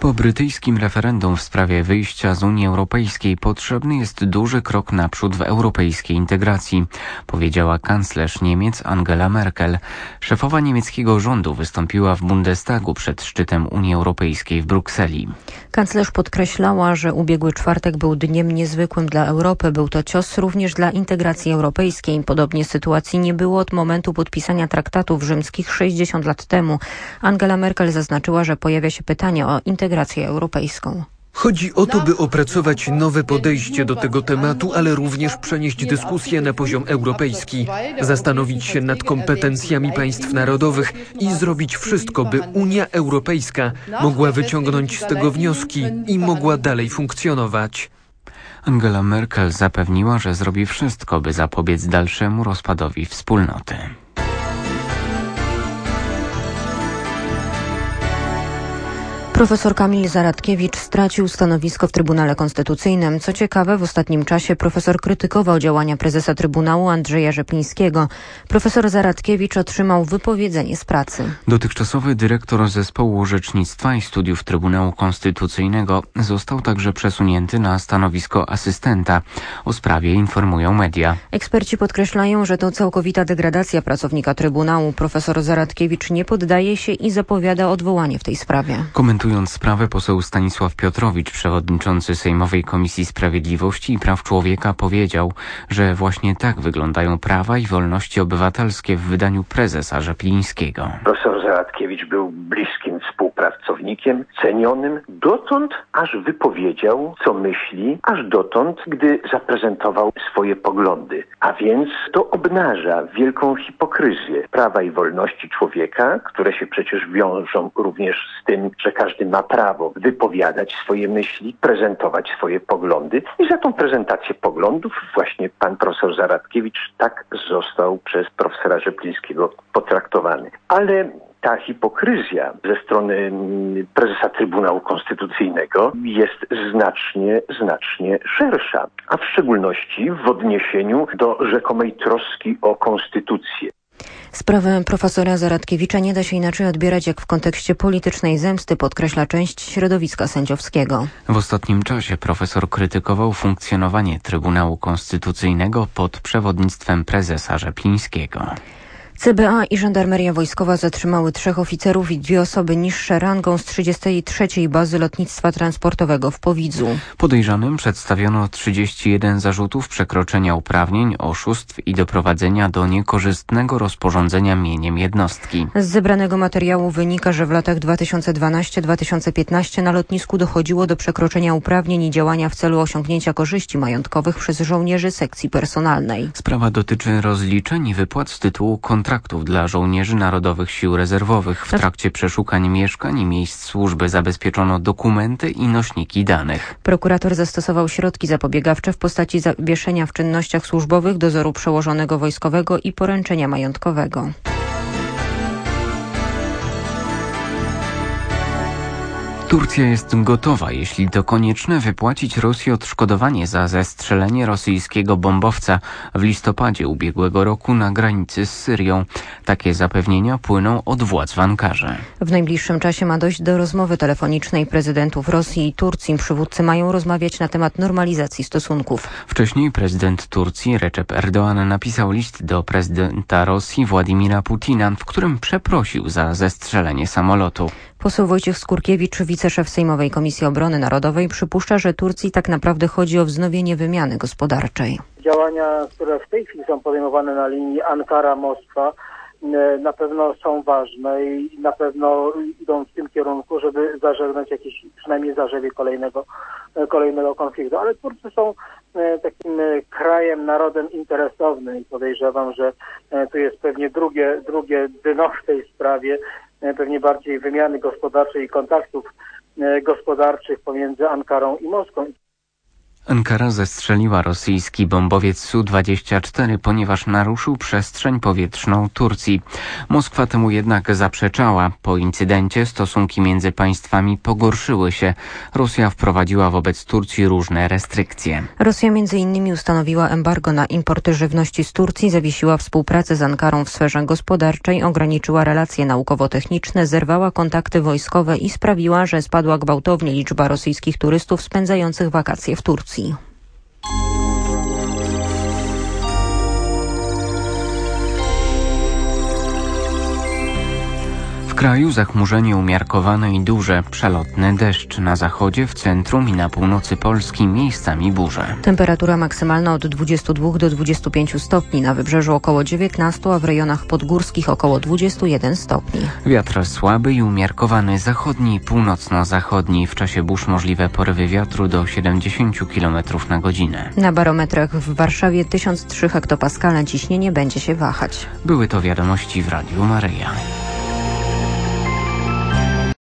Po brytyjskim referendum w sprawie wyjścia z Unii Europejskiej potrzebny jest duży krok naprzód w europejskiej integracji, powiedziała kanclerz Niemiec Angela Merkel. Szefowa niemieckiego rządu wystąpiła w Bundestagu przed szczytem Unii Europejskiej w Brukseli. Kanclerz podkreślała, że ubiegły czwartek był dniem niezwykłym dla Europy. Był to cios również dla integracji europejskiej. Podobnie sytuacji nie było od momentu podpisania traktatów rzymskich 60 lat temu. Angela Merkel zaznaczyła, że pojawia się pytanie o integrację europejską. Chodzi o to, by opracować nowe podejście do tego tematu, ale również przenieść dyskusję na poziom europejski, zastanowić się nad kompetencjami państw narodowych i zrobić wszystko, by Unia Europejska mogła wyciągnąć z tego wnioski i mogła dalej funkcjonować. Angela Merkel zapewniła, że zrobi wszystko, by zapobiec dalszemu rozpadowi wspólnoty. Profesor Kamil Zaradkiewicz stracił stanowisko w Trybunale Konstytucyjnym. Co ciekawe, w ostatnim czasie profesor krytykował działania prezesa Trybunału Andrzeja Rzeplińskiego. Profesor Zaradkiewicz otrzymał wypowiedzenie z pracy. Dotychczasowy dyrektor Zespołu Orzecznictwa i Studiów Trybunału Konstytucyjnego został także przesunięty na stanowisko asystenta. O sprawie informują media. Eksperci podkreślają, że to całkowita degradacja pracownika Trybunału. Profesor Zaradkiewicz nie poddaje się i zapowiada odwołanie w tej sprawie. Komentując sprawę, poseł Stanisław Piotrowicz, przewodniczący Sejmowej Komisji Sprawiedliwości i Praw Człowieka, powiedział, że właśnie tak wyglądają prawa i wolności obywatelskie w wydaniu prezesa Rzeplińskiego. Profesor Zaradkiewicz był bliskim współpracownikiem, cenionym dotąd, aż wypowiedział, co myśli, aż dotąd, gdy zaprezentował swoje poglądy. A więc to obnaża wielką hipokryzję prawa i wolności człowieka, które się przecież wiążą również z tym, że każdy ma prawo wypowiadać swoje myśli, prezentować swoje poglądy i za tą prezentację poglądów właśnie pan profesor Zaradkiewicz tak został przez profesora Rzeplińskiego potraktowany. Ale ta hipokryzja ze strony prezesa Trybunału Konstytucyjnego jest znacznie szersza, a w szczególności w odniesieniu do rzekomej troski o konstytucję. Sprawę profesora Zaradkiewicza nie da się inaczej odbierać jak w kontekście politycznej zemsty, podkreśla część środowiska sędziowskiego. W ostatnim czasie profesor krytykował funkcjonowanie Trybunału Konstytucyjnego pod przewodnictwem prezesa Rzeplińskiego. CBA i Żandarmeria Wojskowa zatrzymały 3 oficerów i 2 osoby niższe rangą z 33. Bazy Lotnictwa Transportowego w Powidzu. Podejrzanym przedstawiono 31 zarzutów przekroczenia uprawnień, oszustw i doprowadzenia do niekorzystnego rozporządzenia mieniem jednostki. Z zebranego materiału wynika, że w latach 2012-2015 na lotnisku dochodziło do przekroczenia uprawnień i działania w celu osiągnięcia korzyści majątkowych przez żołnierzy sekcji personalnej. Sprawa dotyczy rozliczeń i wypłat z tytułu kontraktów dla żołnierzy Narodowych Sił Rezerwowych. W trakcie przeszukań mieszkań i miejsc służby zabezpieczono dokumenty i nośniki danych. Prokurator zastosował środki zapobiegawcze w postaci zawieszenia w czynnościach służbowych, dozoru przełożonego wojskowego i poręczenia majątkowego. Turcja jest gotowa, jeśli to konieczne, wypłacić Rosji odszkodowanie za zestrzelenie rosyjskiego bombowca w listopadzie ubiegłego roku na granicy z Syrią. Takie zapewnienia płyną od władz w Ankarze. W najbliższym czasie ma dojść do rozmowy telefonicznej prezydentów Rosji i Turcji. Przywódcy mają rozmawiać na temat normalizacji stosunków. Wcześniej prezydent Turcji Recep Erdoğan napisał list do prezydenta Rosji Władimira Putina, w którym przeprosił za zestrzelenie samolotu. Poseł Wojciech Skurkiewicz, wiceszef Sejmowej Komisji Obrony Narodowej, przypuszcza, że Turcji tak naprawdę chodzi o wznowienie wymiany gospodarczej. Działania, które w tej chwili są podejmowane na linii Ankara-Moskwa, na pewno są ważne i na pewno idą w tym kierunku, żeby zażegnać jakieś, przynajmniej zarzewie kolejnego konfliktu. Ale Turcy są takim krajem, narodem interesownym i podejrzewam, że tu jest pewnie drugie dno w tej sprawie, pewnie bardziej wymiany gospodarczej i kontaktów gospodarczych pomiędzy Ankarą i Moskwą. Ankara zestrzeliła rosyjski bombowiec Su-24, ponieważ naruszył przestrzeń powietrzną Turcji. Moskwa temu jednak zaprzeczała. Po incydencie stosunki między państwami pogorszyły się. Rosja wprowadziła wobec Turcji różne restrykcje. Rosja m.in. ustanowiła embargo na importy żywności z Turcji, zawiesiła współpracę z Ankarą w sferze gospodarczej, ograniczyła relacje naukowo-techniczne, zerwała kontakty wojskowe i sprawiła, że spadła gwałtownie liczba rosyjskich turystów spędzających wakacje w Turcji. W kraju zachmurzenie umiarkowane i duże, przelotny deszcz na zachodzie, w centrum i na północy Polski, miejscami burze. Temperatura maksymalna od 22 do 25 stopni, na wybrzeżu około 19, a w rejonach podgórskich około 21 stopni. Wiatr słaby i umiarkowany, zachodni i północno-zachodni. W czasie burz możliwe porywy wiatru do 70 km na godzinę. Na barometrach w Warszawie 1003 hektopaskale, ciśnienie będzie się wahać. Były to wiadomości w Radiu Maryja.